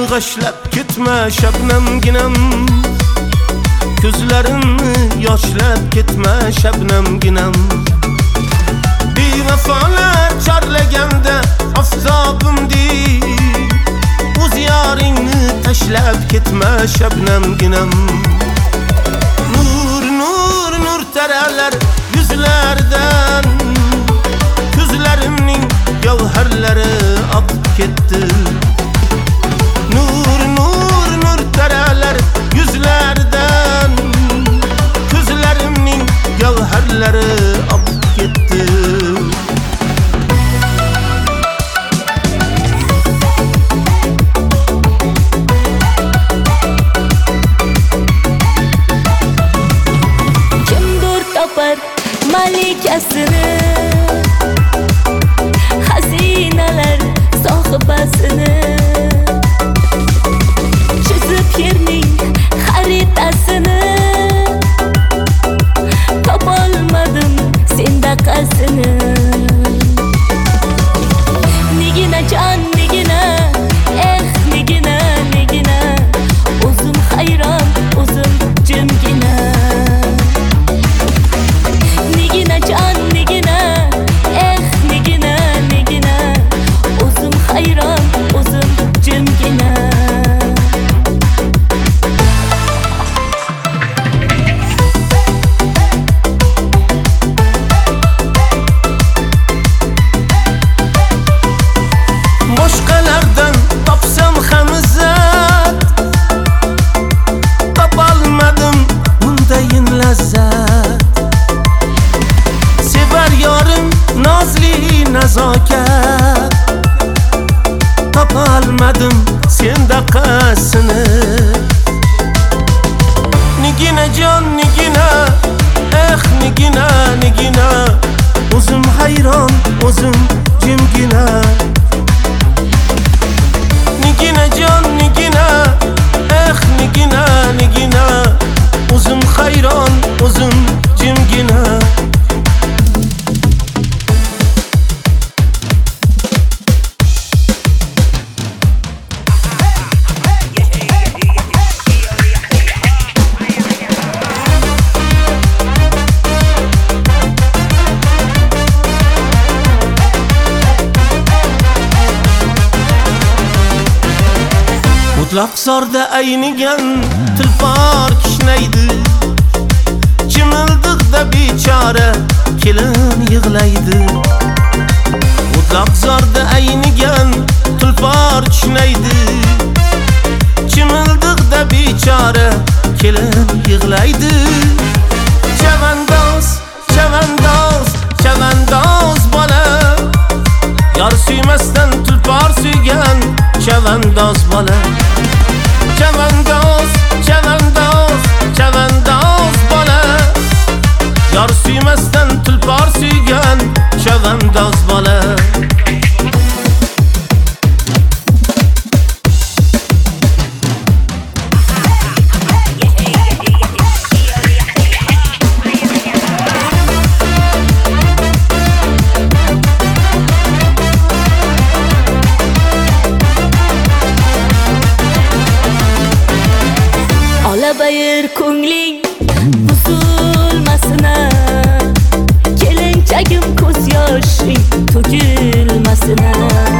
g'ashlab ketma shabnamginam, ko'zlarimni yoshlab ketma shabnamginam. Bevafolar chorlaganda oftobimdek, o'z yoringni tashlab ketma shabnamginam. Nur nur nur taralar yuzlardan, ko'zlarimning gavharlari oqib ketdi. Nur nur nur taralar yuzlardan, ko'zlarimning gavharlari oqib ketdi. Kimdir topar malikasini, xazinalar sohibasini, chizib yerning xaritasini. Topolmadim sendaqasini. Negina jon negina, negina negina, o'zim hayron o'zim jimgina. Negina jon negina, negina negina, o'zim hayron o'zim jimgina. Boshqalardan topsam ham izzat, topolmadim bundayin lazzat. Sevar yorim nozli nazokat, topolmadim sendaqasini. Negina jon negina, negina negina, o'zim hayron o'zim jimgina. Negina jon negina, negina negina, o'zim hayron o'zim jimgina. Mutlaq zorda aynigan tilpor kishnaydi, chimildiqda bechora kelin yig'laydi. Mutlaq zorda aynigan tilpor kishnaydi, chimildiqda bechora kelin yig'laydi. Chavandoz chavandoz chavandoz bola, yor suymasdan tulpor suygan chavandoz bola. Chavandoz chavandoz chavandoz bola, yor suymasdan tulpor suygan chavandoz bola. Olabayir ko'ngling buzilmasina, kelinchagim ko'z yoshing to'kilmasina.